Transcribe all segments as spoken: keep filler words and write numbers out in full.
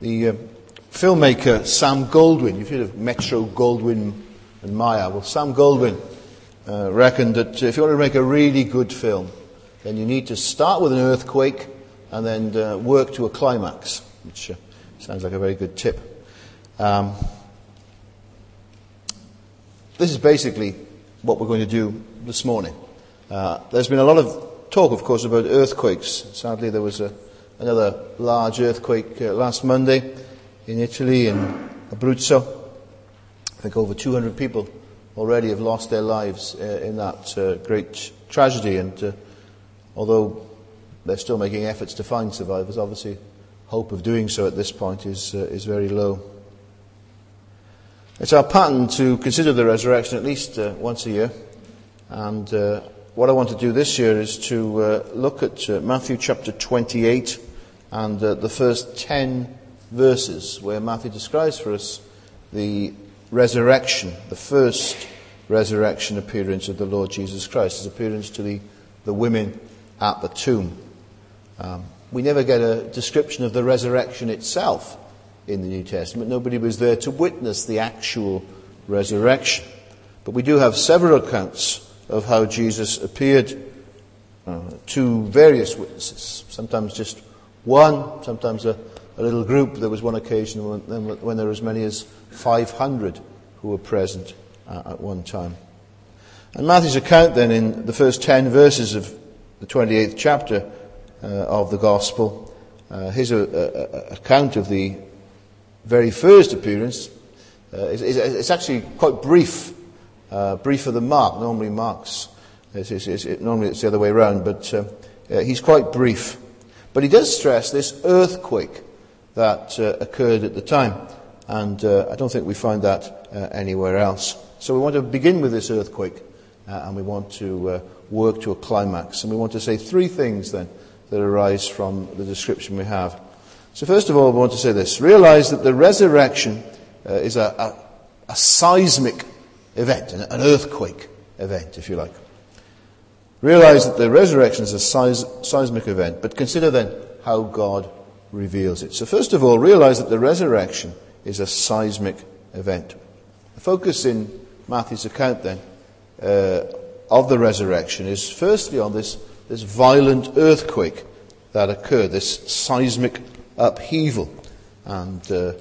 The uh, filmmaker Sam Goldwyn, you've heard of Metro Goldwyn and Mayer. Well, Sam Goldwyn uh, reckoned that if you want to make a really good film, then you need to start with an earthquake and then uh, work to a climax, which uh, sounds like a very good tip. Um, this is basically what we're going to do this morning. Uh, there's been a lot of talk, of course, about earthquakes. Sadly, there was a, another large earthquake uh, last Monday in Italy, in Abruzzo. I think over two hundred people already have lost their lives uh, in that uh, great tragedy, and uh, although they're still making efforts to find survivors, obviously hope of doing so at this point is uh, is very low. It's our pattern to consider the resurrection at least uh, once a year, and uh, what I want to do this year is to uh, look at uh, Matthew chapter twenty-eight and uh, the first ten verses where Matthew describes for us the resurrection, the first resurrection appearance of the Lord Jesus Christ, his appearance to the, the women at the tomb. Um, we never get a description of the resurrection itself in the New Testament. Nobody was there to witness the actual resurrection. But we do have several accounts of how Jesus appeared uh, to various witnesses, sometimes just one, sometimes a, a little group. There was one occasion when, when there were as many as five hundred who were present uh, at one time. And Matthew's account then in the first ten verses of the twenty-eighth chapter uh, of the Gospel, uh, his uh, uh, account of the very first appearance, uh, is, is, it's actually quite brief. Uh, briefer than Mark. Normally Mark's, it's, it's, it's, it, normally it's the other way around, but uh, uh, he's quite brief. But he does stress this earthquake that uh, occurred at the time, and uh, I don't think we find that uh, anywhere else. So we want to begin with this earthquake, uh, and we want to uh, work to a climax, and we want to say three things then that arise from the description we have. So first of all, we want to say this: realize that the resurrection uh, is a, a, a seismic event, an earthquake event, if you like. Realize that the resurrection is a seis- seismic event, but consider then how God reveals it. So first of all, realize that the resurrection is a seismic event. The focus in Matthew's account then uh, of the resurrection is firstly on this, this violent earthquake that occurred, this seismic upheaval. And uh,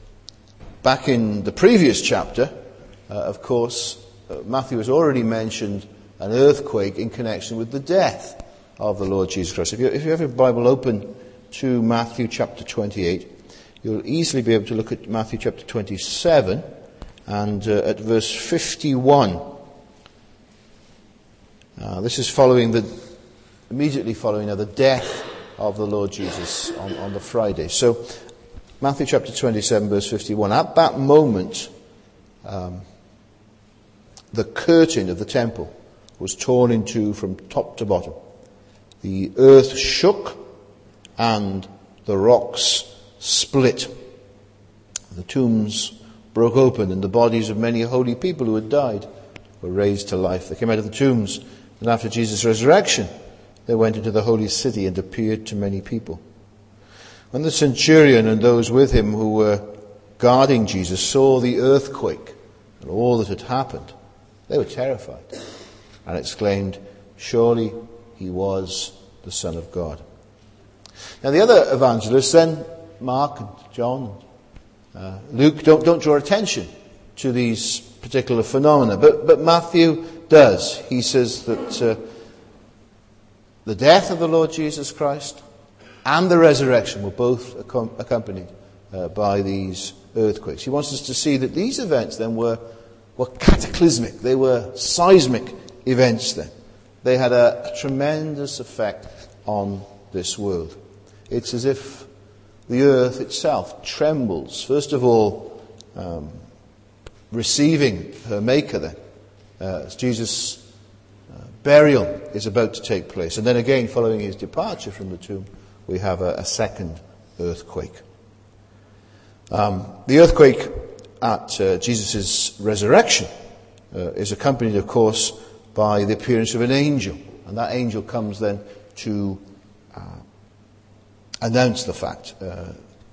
back in the previous chapter, Uh, of course, uh, Matthew has already mentioned an earthquake in connection with the death of the Lord Jesus Christ. If you, if you have your Bible open to Matthew chapter twenty-eight, you'll easily be able to look at Matthew chapter twenty-seven and uh, at verse fifty-one. Uh, this is following the, immediately following uh, the death of the Lord Jesus on, on the Friday. So, Matthew chapter twenty-seven, verse fifty-one. At that moment, um, the curtain of the temple was torn in two from top to bottom. The earth shook and the rocks split. The tombs broke open and the bodies of many holy people who had died were raised to life. They came out of the tombs, and after Jesus' resurrection, they went into the holy city and appeared to many people. When the centurion and those with him who were guarding Jesus saw the earthquake and all that had happened, they were terrified and exclaimed, "Surely he was the Son of God." Now the other evangelists then, Mark and John, uh, Luke, don't, don't draw attention to these particular phenomena, but, but Matthew does. He says that uh, the death of the Lord Jesus Christ and the resurrection were both accom- accompanied uh, by these earthquakes. He wants us to see that these events then were were cataclysmic. They were seismic events then. They had a, a tremendous effect on this world. It's as if the earth itself trembles, first of all, um, receiving her Maker then, uh, as Jesus' uh, burial is about to take place. And then again, following his departure from the tomb, we have a, a second earthquake. Um, the earthquake at uh, Jesus' resurrection uh, is accompanied, of course, by the appearance of an angel. And that angel comes then to uh, announce the fact. Uh,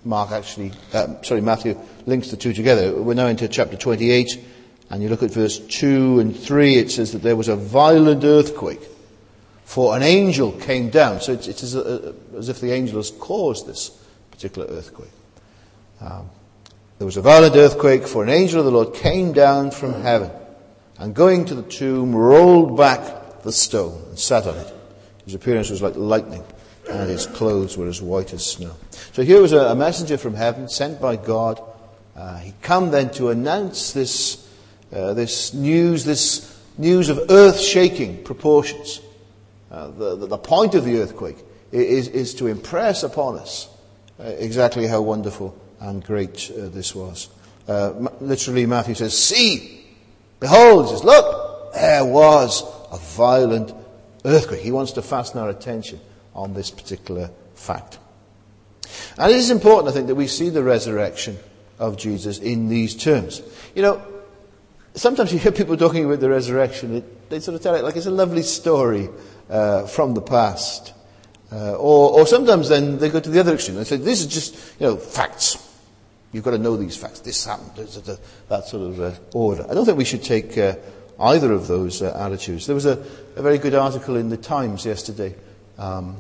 Mark actually, uh, sorry, Matthew links the two together. We're now into chapter twenty-eight, and you look at verse two and three, it says that there was a violent earthquake, for an angel came down. So it's, it's as, uh, as if the angel has caused this particular earthquake. Um, there was a violent earthquake, for an angel of the Lord came down from heaven, and going to the tomb, rolled back the stone and sat on it. His appearance was like lightning, and his clothes were as white as snow. So here was a, a messenger from heaven, sent by God. Uh, he'd come then to announce this, uh, this news, this news of earth-shaking proportions. Uh, the, the, the point of the earthquake is, is to impress upon us uh, exactly how wonderful and great uh, this was. Uh, m- literally, Matthew says, "See, behold," he says, "look, there was a violent earthquake." He wants to fasten our attention on this particular fact. And it is important, I think, that we see the resurrection of Jesus in these terms. You know, sometimes you hear people talking about the resurrection, it, they sort of tell it like it's a lovely story uh, from the past. Uh, or, or sometimes then they go to the other extreme. They say, this is just, you know, facts. You've got to know these facts. This happened. That sort of uh, order. I don't think we should take uh, either of those uh, attitudes. There was a, a very good article in the Times yesterday. Um,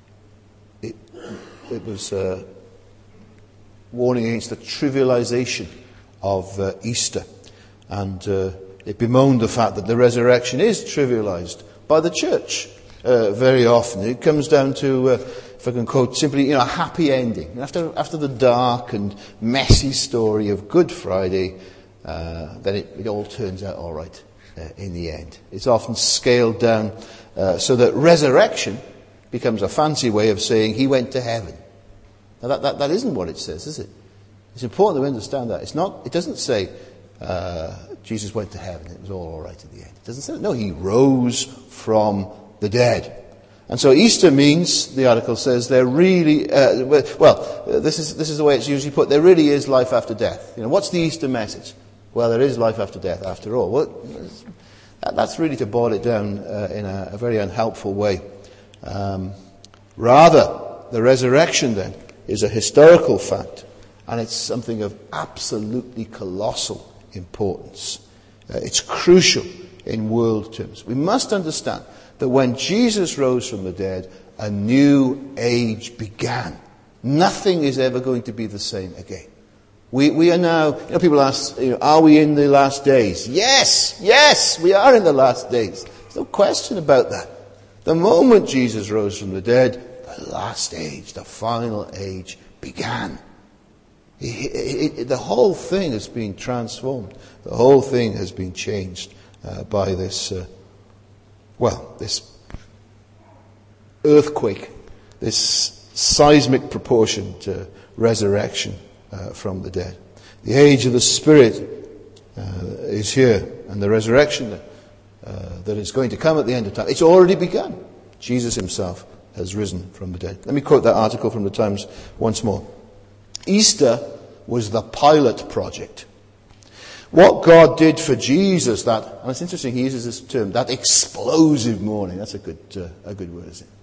it, it was uh, warning against the trivialization of uh, Easter. And uh, it bemoaned the fact that the resurrection is trivialized by the church uh, very often. It comes down to, uh, if I can quote simply, you know, a happy ending. After, after the dark and messy story of Good Friday, uh, then it, it all turns out all right uh, in the end. It's often scaled down uh, so that resurrection becomes a fancy way of saying he went to heaven. Now that, that, that isn't what it says, is it? It's important that we understand that. It's not, it doesn't say uh, Jesus went to heaven, it was all all right at the end. It doesn't say that. No, he rose from the dead. And so Easter means, the article says, there really, uh, well, uh, this is this is the way it's usually put, there really is life after death. You know, what's the Easter message? Well, there is life after death after all. Well, that, that's really to boil it down uh, in a, a very unhelpful way. Um, rather, the resurrection then is a historical fact, and it's something of absolutely colossal importance. Uh, it's crucial in world terms. We must understand that when Jesus rose from the dead, a new age began. Nothing is ever going to be the same again. We, we are now, you know, people ask, you know, are we in the last days? Yes, yes, we are in the last days. There's no question about that. The moment Jesus rose from the dead, the last age, the final age began. It, it, it, the whole thing has been transformed. The whole thing has been changed uh, by this, uh, well, this earthquake, this seismic proportioned uh, resurrection uh, from the dead. The age of the Spirit uh, is here, and the resurrection that Uh, that is going to come at the end of time. It's already begun. Jesus himself has risen from the dead. Let me quote that article from the Times once more. Easter was the pilot project. What God did for Jesus, that, and it's interesting he uses this term, that explosive morning. That's a good, uh, a good word, isn't it?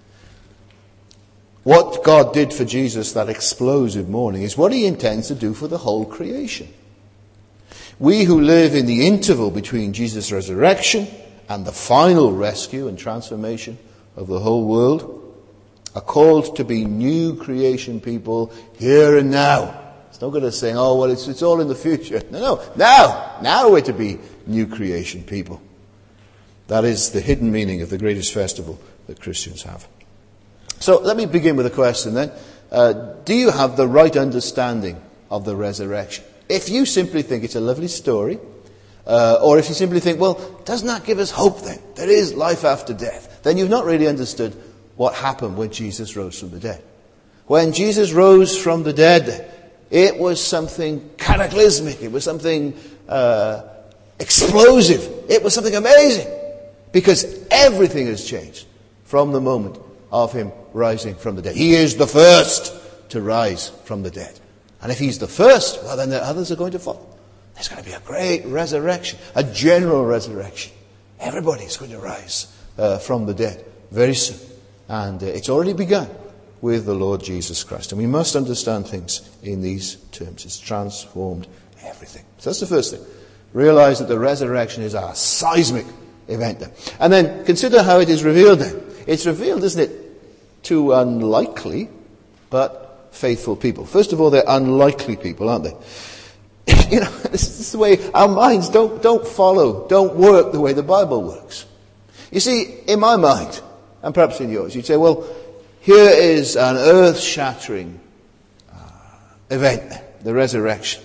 What God did for Jesus that explosive morning is what he intends to do for the whole creation. We who live in the interval between Jesus' resurrection and the final rescue and transformation of the whole world are called to be new creation people here and now. It's not good at saying, oh, well, it's, it's all in the future. No, no, now, now we're to be new creation people. That is the hidden meaning of the greatest festival that Christians have. So let me begin with a question then. Uh, do you have the right understanding of the resurrection? If you simply think it's a lovely story, uh, or if you simply think, well, doesn't that give us hope then? There is life after death. Then you've not really understood what happened when Jesus rose from the dead. When Jesus rose from the dead, it was something cataclysmic. It was something uh, explosive. It was something amazing. Because everything has changed from the moment of him rising from the dead. He is the first to rise from the dead. And if he's the first, well, then the others are going to follow. There's going to be a great resurrection, a general resurrection. Everybody's going to rise uh, from the dead very soon. And uh, it's already begun. with the Lord Jesus Christ. And we must understand things in these terms. It's transformed everything. So that's the first thing. Realize that the resurrection is a seismic event then. And then consider how it is revealed then. It's revealed, isn't it, to unlikely but faithful people. First of all, they're unlikely people, aren't they? You know, this is the way our minds don't, don't follow, don't work the way the Bible works. You see, in my mind, and perhaps in yours, you'd say, well, here is an earth-shattering uh, event, the resurrection.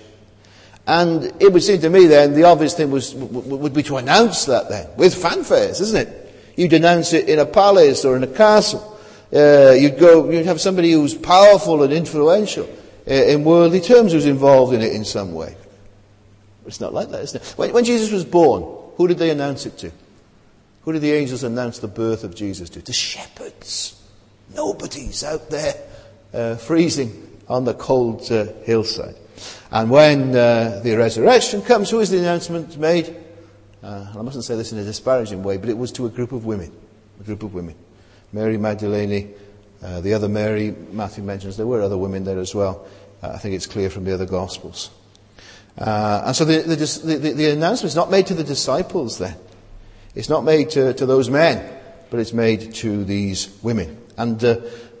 And it would seem to me then the obvious thing was would be to announce that then, with fanfares, isn't it? You'd announce it in a palace or in a castle. Uh, you'd go, you'd have somebody who's powerful and influential uh, in worldly terms who's involved in it in some way. But it's not like that, isn't it? When, when Jesus was born, who did they announce it to? Who did the angels announce the birth of Jesus to? To shepherds. Nobody's out there uh, freezing on the cold uh, hillside. And when uh, the resurrection comes, who is the announcement made? Uh, I mustn't say this in a disparaging way, but it was to a group of women. A group of women. Mary Magdalene, uh, the other Mary, Matthew mentions there were other women there as well. Uh, I think it's clear from the other Gospels. Uh, and so the, the, the, the announcement is not made to the disciples then. It's not made to, to those men, but it's made to these women. And uh,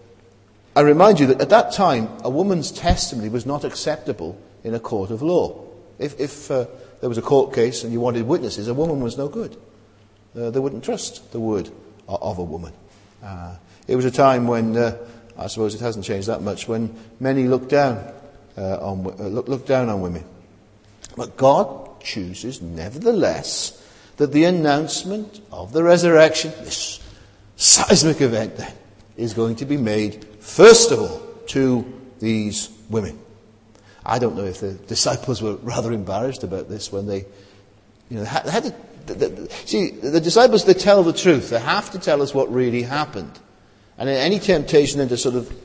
I remind you that at that time, a woman's testimony was not acceptable in a court of law. If, if uh, there was a court case and you wanted witnesses, a woman was no good. Uh, they wouldn't trust the word of a woman. Uh, it was a time when, uh, I suppose it hasn't changed that much, when many looked down uh, on uh, look, looked down on women. But God chooses, nevertheless, that the announcement of the resurrection, this seismic event then, is going to be made, first of all, to these women. I don't know if the disciples were rather embarrassed about this when they, you know, they had, they had to, the, the, see, the disciples, they tell the truth. They have to tell us what really happened. And in any temptation then to sort of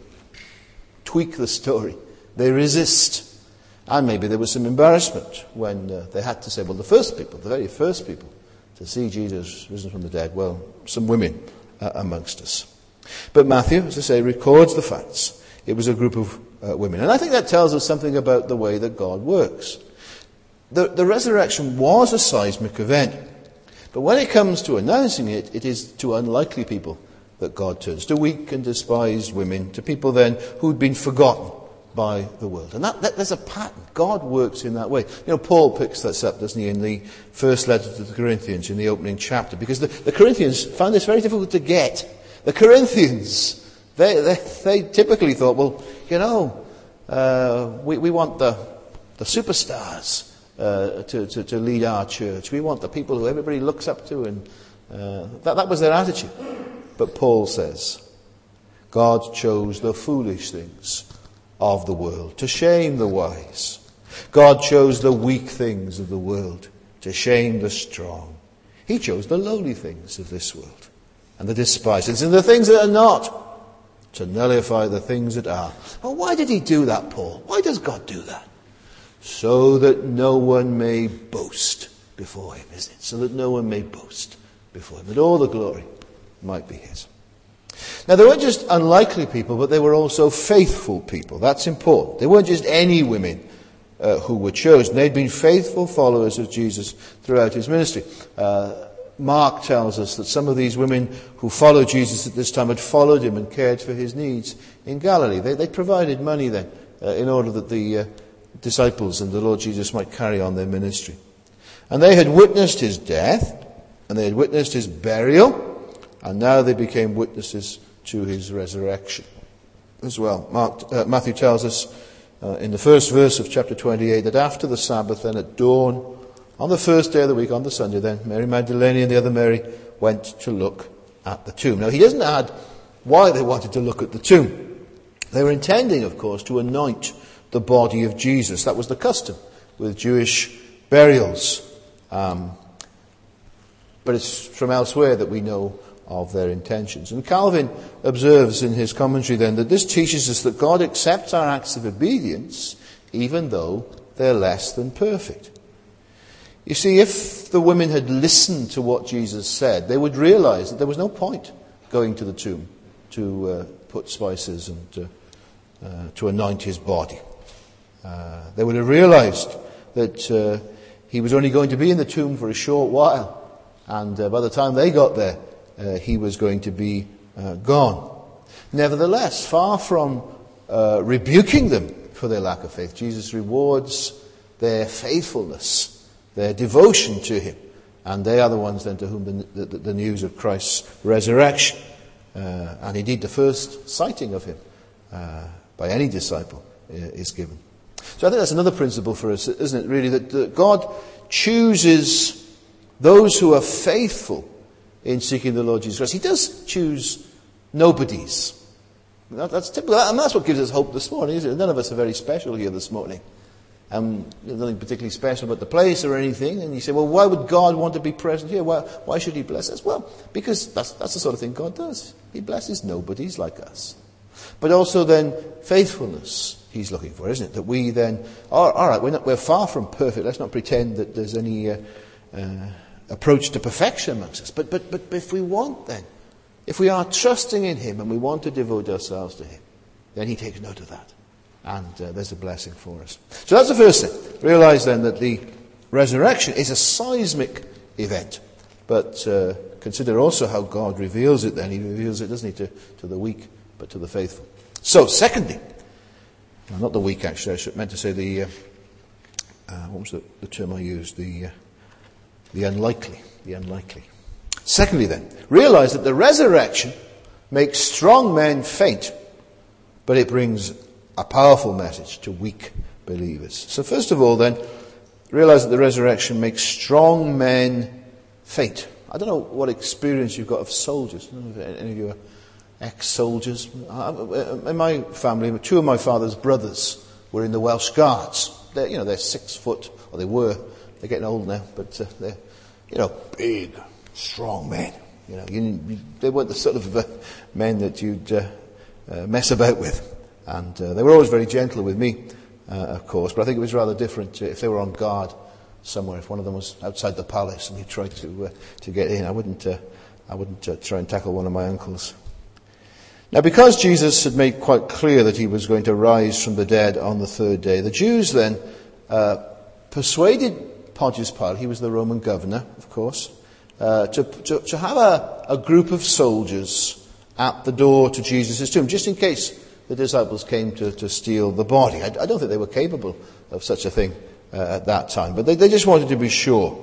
tweak the story, they resist. And maybe there was some embarrassment when uh, they had to say, well, the first people, the very first people to see Jesus risen from the dead, well, some women uh, amongst us. But Matthew, as I say, records the facts. It was a group of uh, women. And I think that tells us something about the way that God works. The, the resurrection was a seismic event. But when it comes to announcing it, it is to unlikely people that God turns. To weak and despised women. To people then who'd been forgotten by the world. And that, that there's a pattern. God works in that way. You know, Paul picks this up, doesn't he, in the first letter to the Corinthians, in the opening chapter. Because the, the Corinthians found this very difficult to get. The Corinthians, they, they, they typically thought, well, you know, uh, we, we want the, the superstars uh, to, to, to lead our church. We want the people who everybody looks up to. And uh, that, that was their attitude. But Paul says, God chose the foolish things of the world to shame the wise. God chose the weak things of the world to shame the strong. He chose the lowly things of this world and the despised things and the things that are not to nullify the things that are. Well, why did he do that, Paul? Why does God do that? So that no one may boast before him, isn't it? So that no one may boast before him. That all the glory might be his. Now, they weren't just unlikely people, but they were also faithful people. That's important. They weren't just any women uh, who were chosen. They'd been faithful followers of Jesus throughout his ministry. Uh, Mark tells us that some of these women who followed Jesus at this time had followed him and cared for his needs in Galilee. They, they provided money then uh, in order that the uh, disciples and the Lord Jesus might carry on their ministry. And they had witnessed his death, and they had witnessed his burial, and now they became witnesses to his resurrection as well. Mark, uh, Matthew tells us uh, in the first verse of chapter twenty-eight that after the Sabbath, then at dawn, on the first day of the week, on the Sunday, then Mary Magdalene and the other Mary went to look at the tomb. Now, he doesn't add why they wanted to look at the tomb. They were intending, of course, to anoint the body of Jesus. That was the custom with Jewish burials. Um, but it's from elsewhere that we know of their intentions. And Calvin observes in his commentary then that this teaches us that God accepts our acts of obedience even though they're less than perfect. You see, if the women had listened to what Jesus said, they would realize that there was no point going to the tomb to uh, put spices and uh, uh, to anoint his body. Uh, they would have realized that uh, he was only going to be in the tomb for a short while, and uh, by the time they got there, uh, he was going to be uh, gone. Nevertheless, far from uh, rebuking them for their lack of faith, Jesus rewards their faithfulness, their devotion to him, and they are the ones then to whom the, the, the news of Christ's resurrection, uh, and indeed the first sighting of him uh, by any disciple uh, is given. So I think that's another principle for us, isn't it, really, that, that God chooses those who are faithful in seeking the Lord Jesus Christ. He does choose nobodies. That's typical, and that's what gives us hope this morning, isn't it? None of us are very special here this morning. Um, there's nothing particularly special about the place or anything. And you say, well, why would God want to be present here? Why, why should he bless us? Well, because that's, that's the sort of thing God does. He blesses nobodies like us. But also then faithfulness he's looking for, isn't it? That we then, oh, all right, we're, not, we're far from perfect. Let's not pretend that there's any uh, uh, approach to perfection amongst us. But, but, but if we want then, if we are trusting in him and we want to devote ourselves to him, then he takes note of that. And uh, there's a blessing for us. So that's the first thing. Realize then that the resurrection is a seismic event. But uh, consider also how God reveals it then. He reveals it, doesn't he, to, to the weak, but to the faithful. So, secondly, well, not the weak actually, I should, meant to say the, uh, uh, what was the, the term I used? The, uh, the unlikely. The unlikely. Secondly then, realize that the resurrection makes strong men faint, but it brings a powerful message to weak believers. So first of all then, realize that the resurrection makes strong men faint. I don't know what experience you've got of soldiers. I don't know if any of you are ex-soldiers. In my family, two of my father's brothers were in the Welsh Guards. They're, you know, they're six foot, or they were. They're getting old now, but uh, they're, you know, big, strong men. You know, you, you, they weren't the sort of uh, men that you'd uh, uh, mess about with. And uh, they were always very gentle with me, uh, of course, but I think it was rather different uh, if they were on guard somewhere. If one of them was outside the palace and he tried to uh, to get in, I wouldn't uh, I wouldn't uh, try and tackle one of my uncles. Now, because Jesus had made quite clear that he was going to rise from the dead on the third day, the Jews then uh, persuaded Pontius Pilate, he was the Roman governor, of course, uh, to, to to have a, a group of soldiers at the door to Jesus' tomb, just in case the disciples came to, to steal the body. I, I don't think they were capable of such a thing uh, at that time, but they, they just wanted to be sure.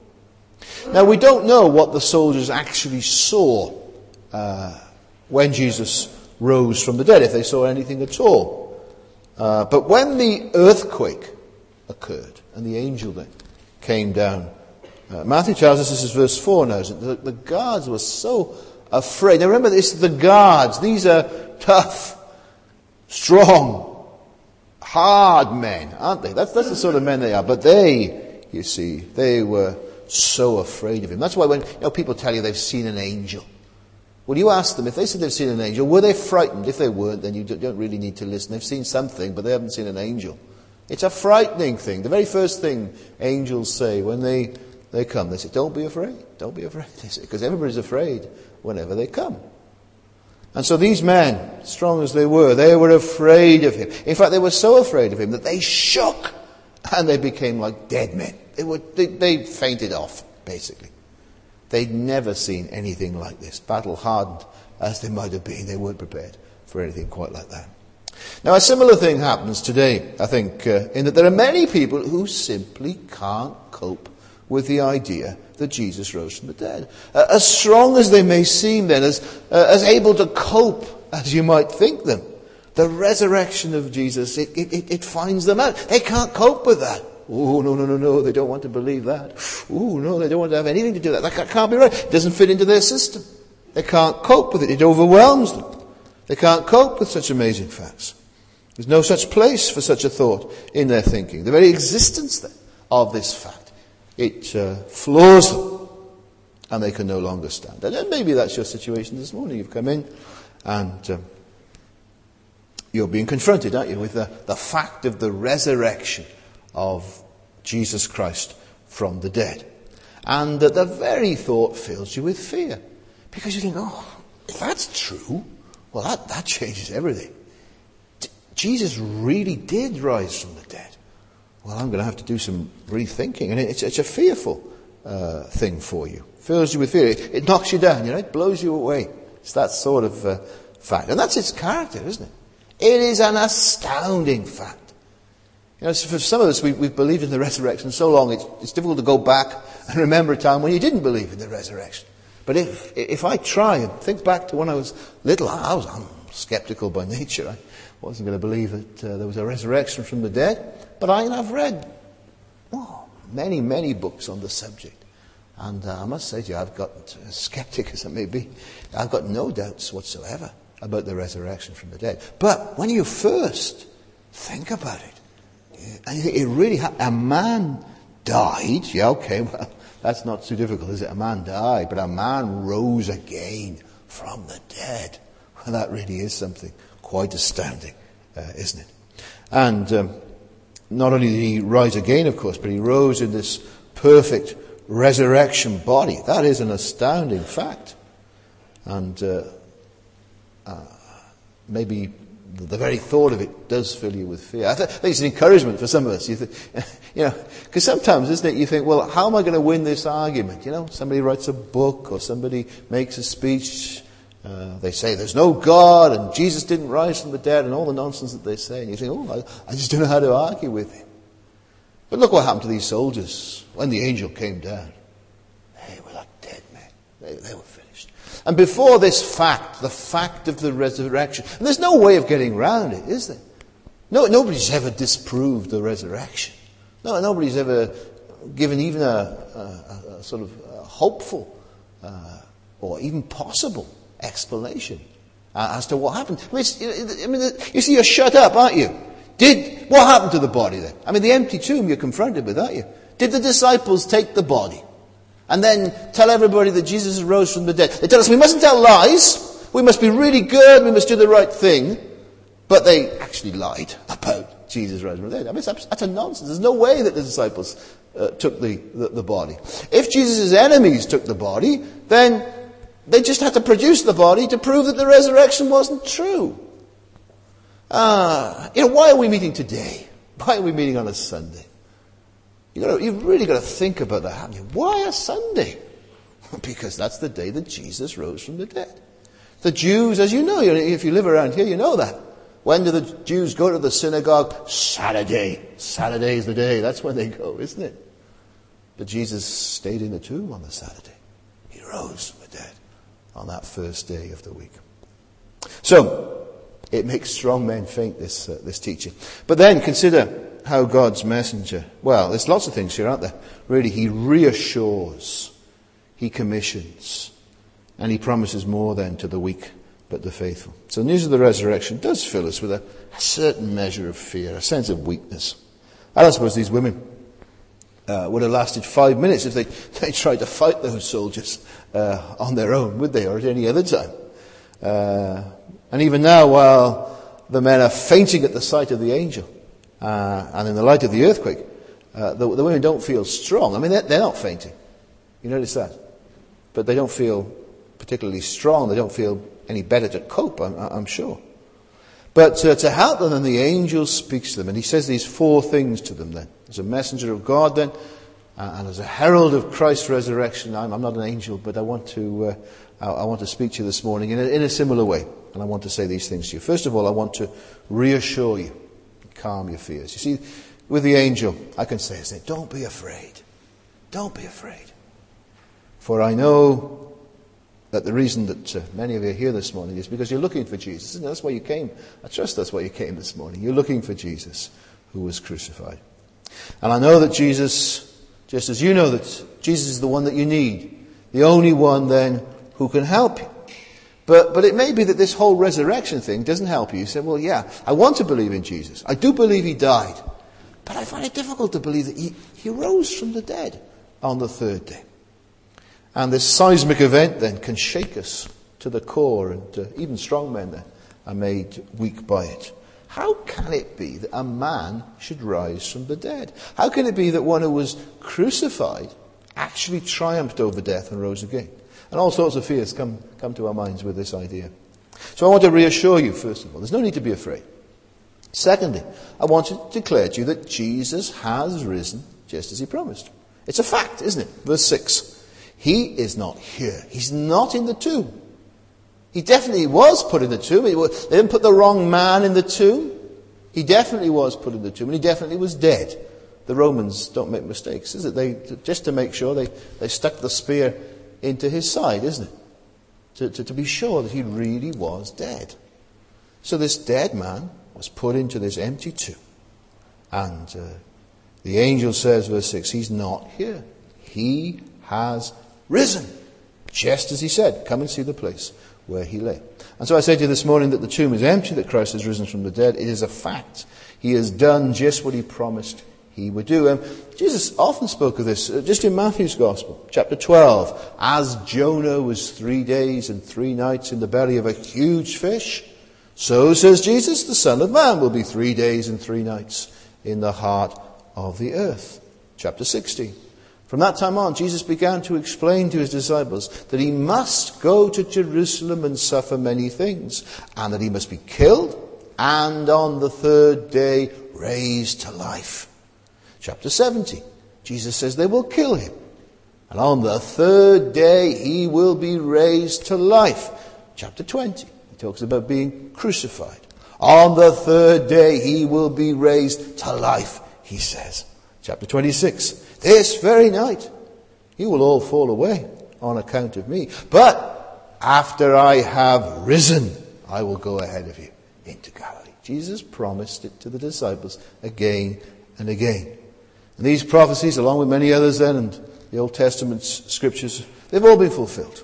Now, we don't know what the soldiers actually saw uh, when Jesus rose from the dead, if they saw anything at all. Uh, but when the earthquake occurred and the angel then came down, uh, Matthew tells us, this is verse four now, the, the guards were so afraid. Now remember, this is the guards. These are tough, strong, hard men, aren't they? That's, that's the sort of men they are. But they, you see, they were so afraid of him. That's why when you know, people tell you they've seen an angel, well, you ask them, if they said they've seen an angel, were they frightened? If they weren't, then you don't really need to listen. They've seen something, but they haven't seen an angel. It's a frightening thing. The very first thing angels say when they, they come, they say, don't be afraid, don't be afraid. Because everybody's afraid whenever they come. And so these men, strong as they were, they were afraid of him. In fact, they were so afraid of him that they shook and they became like dead men. They were, they, they fainted off, basically. They'd never seen anything like this. Battle hardened as they might have been, they weren't prepared for anything quite like that. Now, a similar thing happens today, I think, uh, in that there are many people who simply can't cope with the idea that Jesus rose from the dead. Uh, as strong as they may seem then, as, uh, as able to cope as you might think them, the resurrection of Jesus, it, it, it finds them out. They can't cope with that. Oh, no, no, no, no, they don't want to believe that. Oh, no, they don't want to have anything to do with that. That can't be right. It doesn't fit into their system. They can't cope with it. It overwhelms them. They can't cope with such amazing facts. There's no such place for such a thought in their thinking. The very existence then of this fact, it uh, floors them, and they can no longer stand. And maybe that's your situation this morning. You've come in, and um, you're being confronted, aren't you, with the, the fact of the resurrection of Jesus Christ from the dead. And that the very thought fills you with fear. Because you think, oh, if that's true, well, that, that changes everything. D- Jesus really did rise from the dead. Well, I'm going to have to do some rethinking. And it's, it's a fearful uh, thing for you. Fills you with fear. It, it knocks you down, you know, it blows you away. It's that sort of uh, fact. And that's its character, isn't it? It is an astounding fact. You know, for some of us, we, we've believed in the resurrection so long, it's, it's difficult to go back and remember a time when you didn't believe in the resurrection. But if if I try and think back to when I was little, I was I'm skeptical by nature. I wasn't going to believe that uh, there was a resurrection from the dead. But I, I've read oh, many, many books on the subject. And uh, I must say to you, I've got, uh, skeptic as I may be, I've got no doubts whatsoever about the resurrection from the dead. But when you first think about it, and it really ha- a man died. Yeah, okay, well, that's not too difficult, is it? A man died, but a man rose again from the dead. Well, that really is something quite astounding, uh, isn't it? And um, not only did he rise again, of course, but he rose in this perfect resurrection body. That is an astounding fact. And uh, uh, maybe the very thought of it does fill you with fear. I think it's an encouragement for some of us. You, think, you know, because sometimes, isn't it? You think, well, how am I going to win this argument? You know, somebody writes a book or somebody makes a speech. Uh, they say there's no God and Jesus didn't rise from the dead and all the nonsense that they say. And you think, oh, I, I just don't know how to argue with him. But look what happened to these soldiers when the angel came down. They were like dead men. They, they were finished. And before this fact, the fact of the resurrection, and there's no way of getting around it, is there? No, nobody's ever disproved the resurrection. No, nobody's ever given even a, a, a sort of a hopeful uh, or even possible explanation uh, as to what happened. I mean, I mean, you see, you're shut up, aren't you? Did what happened to the body then? I mean, the empty tomb you're confronted with, aren't you? Did the disciples take the body and then tell everybody that Jesus rose from the dead? They tell us we mustn't tell lies. We must be really good. We must do the right thing. But they actually lied about Jesus rising from the dead. I mean, that's, that's a nonsense. There's no way that the disciples uh, took the, the, the body. If Jesus' enemies took the body, then they just had to produce the body to prove that the resurrection wasn't true. Uh, you know, why are we meeting today? Why are we meeting on a Sunday? You gotta, you've really got to think about that, haven't you? Why a Sunday? Because that's the day that Jesus rose from the dead. The Jews, as you know, if you live around here, you know that. When do the Jews go to the synagogue? Saturday. Saturday is the day. That's when they go, isn't it? But Jesus stayed in the tomb on the Saturday. He rose from the dead on that first day of the week. So, it makes strong men faint, this uh, this teaching. But then consider how God's messenger, well, there's lots of things here, aren't there? Really, he reassures, he commissions, and he promises more then to the weak but the faithful. So the news of the resurrection does fill us with a, a certain measure of fear, a sense of weakness. I don't suppose these women uh, would have lasted five minutes if they, they tried to fight those soldiers uh, on their own, would they, or at any other time? Uh, and even now, while the men are fainting at the sight of the angel, uh, and in the light of the earthquake, uh, the, the women don't feel strong. I mean, they're, they're not fainting. You notice that? But they don't feel particularly strong. They don't feel any better to cope, I'm, I'm sure. But uh, to help them, then the angel speaks to them, and he says these four things to them then. As a messenger of God then, uh, and as a herald of Christ's resurrection. I'm, I'm not an angel, but I want to uh, I, I want to speak to you this morning in a, in a similar way. And I want to say these things to you. First of all, I want to reassure you, calm your fears. You see, with the angel, I can say, say don't be afraid. Don't be afraid. For I know that the reason that uh, many of you are here this morning is because you're looking for Jesus. Isn't it? That's why you came. I trust that's why you came this morning. You're looking for Jesus who was crucified. And I know that Jesus, just as you know that Jesus is the one that you need, the only one then who can help you. But but it may be that this whole resurrection thing doesn't help you. You say, well, yeah, I want to believe in Jesus. I do believe he died. But I find it difficult to believe that he, he rose from the dead on the third day. And this seismic event then can shake us to the core, and uh, even strong men then are made weak by it. How can it be that a man should rise from the dead? How can it be that one who was crucified actually triumphed over death and rose again? And all sorts of fears come, come to our minds with this idea. So I want to reassure you, first of all, there's no need to be afraid. Secondly, I want to declare to you that Jesus has risen just as he promised. It's a fact, isn't it? Verse six. He is not here. He's not in the tomb. He definitely was put in the tomb. They didn't put the wrong man in the tomb. He definitely was put in the tomb, and he definitely was dead. The Romans don't make mistakes, is it? They, just to make sure, they, they stuck the spear into his side, isn't it? To, to, to be sure that he really was dead. So this dead man was put into this empty tomb. And uh, the angel says, verse six, he's not here. He has risen. Just as he said, come and see the place where he lay. And so I say to you this morning that the tomb is empty, that Christ has risen from the dead. It is a fact. He has done just what he promised he would do. Um, Jesus often spoke of this, uh, just in Matthew's Gospel, chapter twelve. As Jonah was three days and three nights in the belly of a huge fish, so, says Jesus, the Son of Man will be three days and three nights in the heart of the earth. Chapter sixteen. From that time on, Jesus began to explain to his disciples that he must go to Jerusalem and suffer many things, and that he must be killed and on the third day raised to life. Chapter seventeen, Jesus says they will kill him, and on the third day he will be raised to life. Chapter twenty, he talks about being crucified. On the third day he will be raised to life, he says. Chapter twenty-six, this very night you will all fall away on account of me. But after I have risen, I will go ahead of you into Galilee. Jesus promised it to the disciples again and again. And these prophecies, along with many others then, and the Old Testament scriptures, they've all been fulfilled.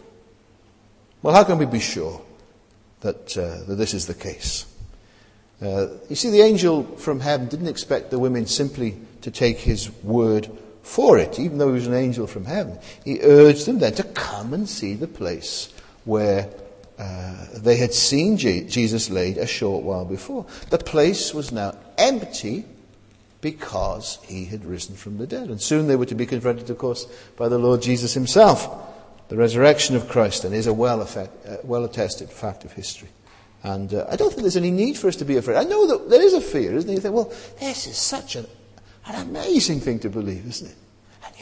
Well, how can we be sure that, uh, that this is the case? Uh, you see, the angel from heaven didn't expect the women simply to take his word for it, even though he was an angel from heaven. He urged them then to come and see the place where uh, they had seen Je- Jesus laid a short while before. The place was now empty because he had risen from the dead. And soon they were to be confronted, of course, by the Lord Jesus himself. The resurrection of Christ then is a well effect, uh, well-attested fact of history. And uh, I don't think there's any need for us to be afraid. I know that there is a fear, isn't there? You think, well, this is such an, an amazing thing to believe, isn't it? And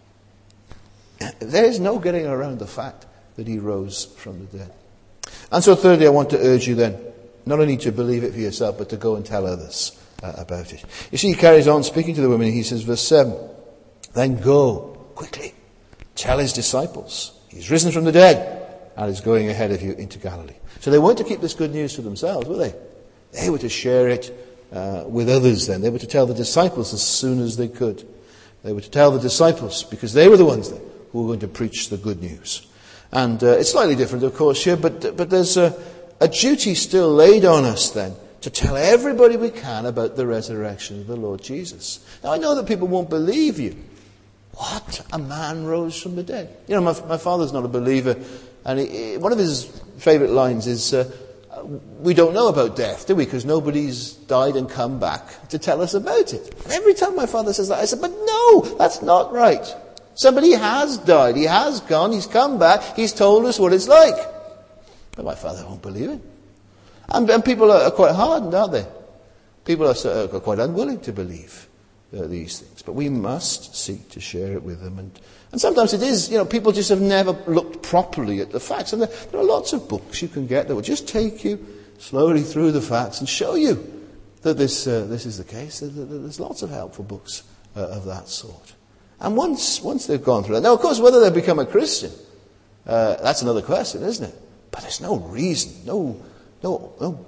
yet, there is no getting around the fact that he rose from the dead. And so thirdly, I want to urge you then, not only to believe it for yourself, but to go and tell others uh, about it. You see, he carries on speaking to the women. He says, verse seven, then go quickly, tell his disciples, he's risen from the dead and is going ahead of you into Galilee. So they weren't to keep this good news to themselves, were they? They were to share it uh, with others then. They were to tell the disciples as soon as they could. They were to tell the disciples because they were the ones then who were going to preach the good news. And uh, it's slightly different, of course, here, but, but there's a, a duty still laid on us then to tell everybody we can about the resurrection of the Lord Jesus. Now, I know that people won't believe you. What? A man rose from the dead? You know, my, my father's not a believer, and he, one of his favourite lines is, uh, we don't know about death, do we? Because nobody's died and come back to tell us about it. And every time my father says that, I said, but no, that's not right. Somebody has died, he has gone, he's come back, he's told us what it's like. But my father won't believe it. And, and people are, are quite hardened, aren't they? People are, are quite unwilling to believe uh, these things. But we must seek to share it with them. And, and sometimes it is, you know, people just have never looked properly at the facts. And there, there are lots of books you can get that will just take you slowly through the facts and show you that this uh, this is the case. There's lots of helpful books uh, of that sort. And once once they've gone through that, now of course whether they become a Christian, uh, that's another question, isn't it? But there's no reason, no, no, no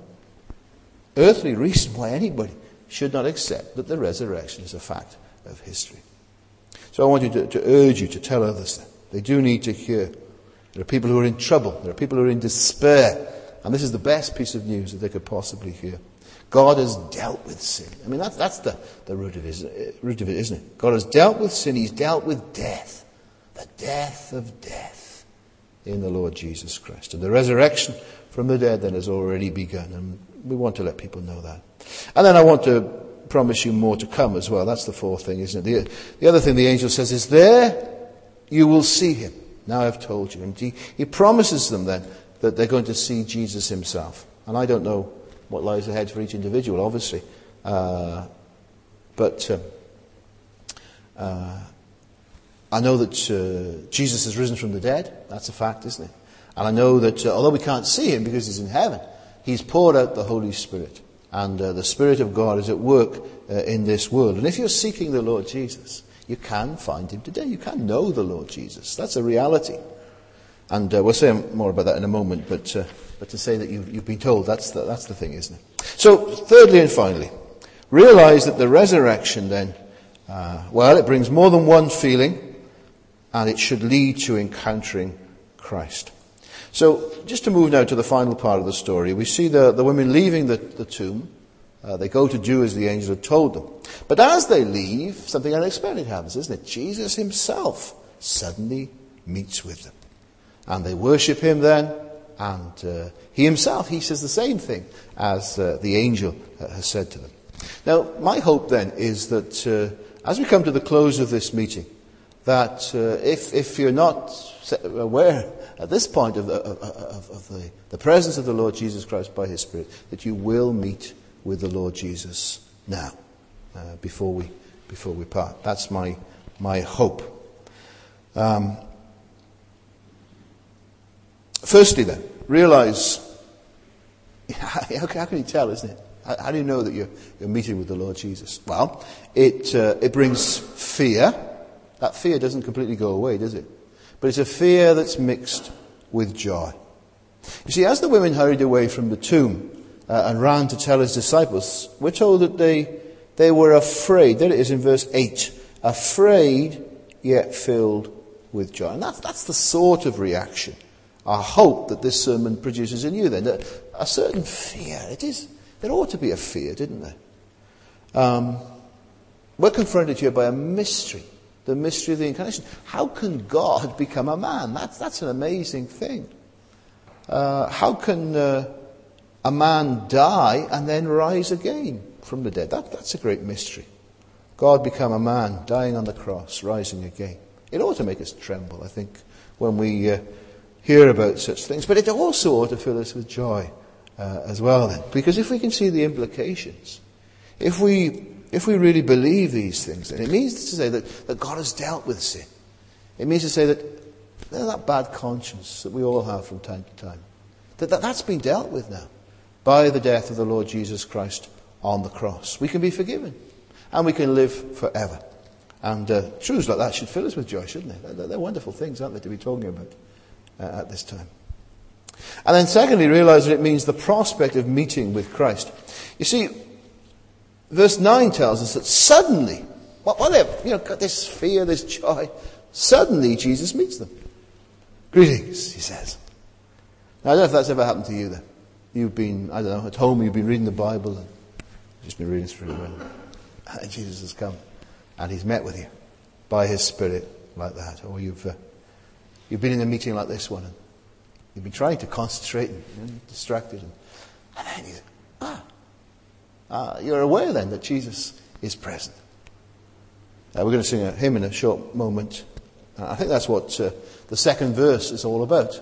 earthly reason why anybody should not accept that the resurrection is a fact of history. So I want you to, to urge you to tell others that they do need to hear. There are people who are in trouble. There are people who are in despair. And this is the best piece of news that they could possibly hear. God has dealt with sin. I mean, that's, that's the, the root of it, root of it, isn't it? God has dealt with sin. He's dealt with death. The death of death in the Lord Jesus Christ. And the resurrection from the dead then has already begun. And we want to let people know that. And then I want to promise you more to come as well. That's the fourth thing, isn't it? The, the other thing the angel says is, there you will see him. Now I've told you. And he, he promises them then that they're going to see Jesus himself. And I don't know what lies ahead for each individual, obviously. Uh, but uh, uh, I know that uh, Jesus has risen from the dead. That's a fact, isn't it? And I know that uh, although we can't see him because he's in heaven, he's poured out the Holy Spirit. And uh, the Spirit of God is at work uh, in this world. And if you're seeking the Lord Jesus, you can find him today. You can know the Lord Jesus. That's a reality. And uh, we'll say more about that in a moment. But uh, but to say that you've, you've been told, that's the, that's the thing, isn't it? So, thirdly and finally, realize that the resurrection then, uh, well, it brings more than one feeling, and it should lead to encountering Christ. So, just to move now to the final part of the story, we see the, the women leaving the, the tomb. Uh, they go to do as the angel had told them. But as they leave, something unexpected happens, isn't it? Jesus himself suddenly meets with them. And they worship him then, and uh, he himself, he says the same thing as uh, the angel uh, has said to them. Now, my hope then is that uh, as we come to the close of this meeting, that uh, if, if you're not aware at this point of, the, of, of the, the presence of the Lord Jesus Christ by his Spirit, that you will meet with the Lord Jesus now, uh, before we before we part. That's my my hope. Um, firstly, then, realize how, how can you tell, isn't it? How, how do you know that you're, you're meeting with the Lord Jesus? Well, it uh, it brings fear. That fear doesn't completely go away, does it? But it's a fear that's mixed with joy. You see, as the women hurried away from the tomb uh, and ran to tell his disciples, we're told that they they were afraid. There it is in verse eight. Afraid, yet filled with joy. And that's, that's the sort of reaction, I hope, that this sermon produces in you then. A, a certain fear. It is. There ought to be a fear, didn't there? Um, we're confronted here by a mystery. The mystery of the incarnation. How can God become a man? That's, that's an amazing thing. Uh, how can uh, a man die and then rise again from the dead? That, that's a great mystery. God become a man, dying on the cross, rising again. It ought to make us tremble, I think, when we uh, hear about such things. But it also ought to fill us with joy uh, as well then. Because if we can see the implications, if we if we really believe these things, then it means to say that, that God has dealt with sin. It means to say that that bad conscience that we all have from time to time, that, that that's been dealt with now by the death of the Lord Jesus Christ on the cross. We can be forgiven and we can live forever. And uh, truths like that should fill us with joy, shouldn't they? They're, they're wonderful things, aren't they, to be talking about uh, at this time. And then secondly, realize that it means the prospect of meeting with Christ. You see, verse nine tells us that suddenly, whatever, you know, got this fear, this joy, suddenly Jesus meets them. Greetings, he says. Now, I don't know if that's ever happened to you then. You've been, I don't know, at home you've been reading the Bible and just been reading through it. And Jesus has come and he's met with you by his Spirit like that. Or you've uh, you've been in a meeting like this one and you've been trying to concentrate and you know, distracted. And, and then you, ah, uh, you're aware then that Jesus is present. Uh, we're going to sing a hymn in a short moment. Uh, I think that's what uh, the second verse is all about.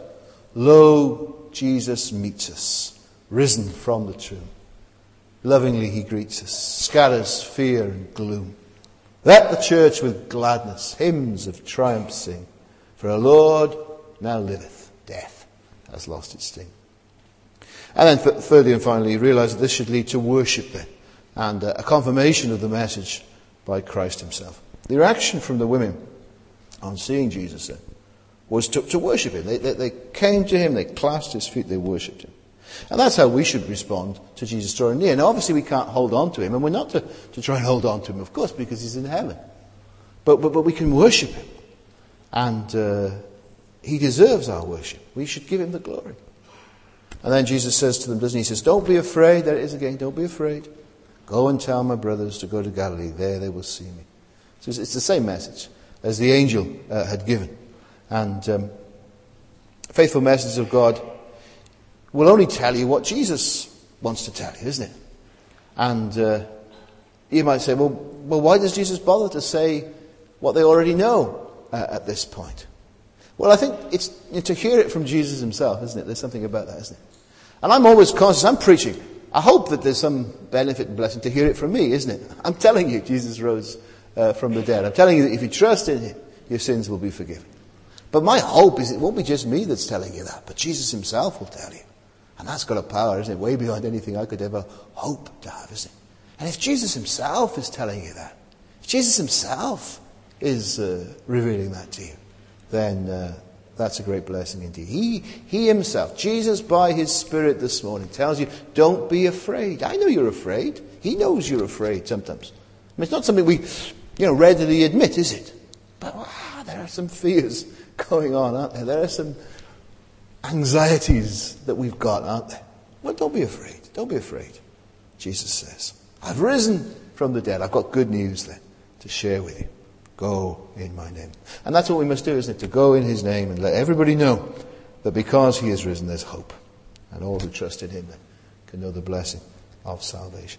Lo, Jesus meets us, risen from the tomb. Lovingly he greets us, scatters fear and gloom. Let the church with gladness hymns of triumph sing. For our Lord now liveth, death has lost its sting. And then th- thirdly and finally, realize that this should lead to worship then, and uh, a confirmation of the message by Christ himself. The reaction from the women on seeing Jesus then was to, to worship him. They, they, they came to him, they clasped his feet, they worshipped him. And that's how we should respond to Jesus drawing near. Now obviously we can't hold on to him, and we're not to, to try and hold on to him, of course, because he's in heaven. But but, but we can worship him. And uh, he deserves our worship. We should give him the glory. And then Jesus says to them, doesn't he? He says, don't be afraid. There it is again. Don't be afraid. Go and tell my brothers to go to Galilee. There they will see me. So it's, it's the same message as the angel uh, had given. And um, faithful messages of God will only tell you what Jesus wants to tell you, isn't it? And uh, you might say, well, well, why does Jesus bother to say what they already know uh, at this point? Well, I think it's to hear it from Jesus himself, isn't it? There's something about that, isn't it? And I'm always conscious, I'm preaching. I hope that there's some benefit and blessing to hear it from me, isn't it? I'm telling you, Jesus rose uh, from the dead. I'm telling you that if you trust in him, your sins will be forgiven. But my hope is it won't be just me that's telling you that, but Jesus himself will tell you. And that's got a power, isn't it? Way beyond anything I could ever hope to have, isn't it? And if Jesus himself is telling you that, if Jesus himself is uh, revealing that to you, then uh, that's a great blessing indeed. He, he himself, Jesus by his Spirit this morning tells you, don't be afraid. I know you're afraid. He knows you're afraid sometimes. I mean, it's not something we, you know, readily admit, is it? But wow, there are some fears going on, aren't there? There are some anxieties that we've got, aren't there? Well, don't be afraid. Don't be afraid. Jesus says, I've risen from the dead. I've got good news then to share with you. Go in my name. And that's what we must do, isn't it? To go in his name and let everybody know that because he is risen, there's hope. And all who trust in him then can know the blessing of salvation.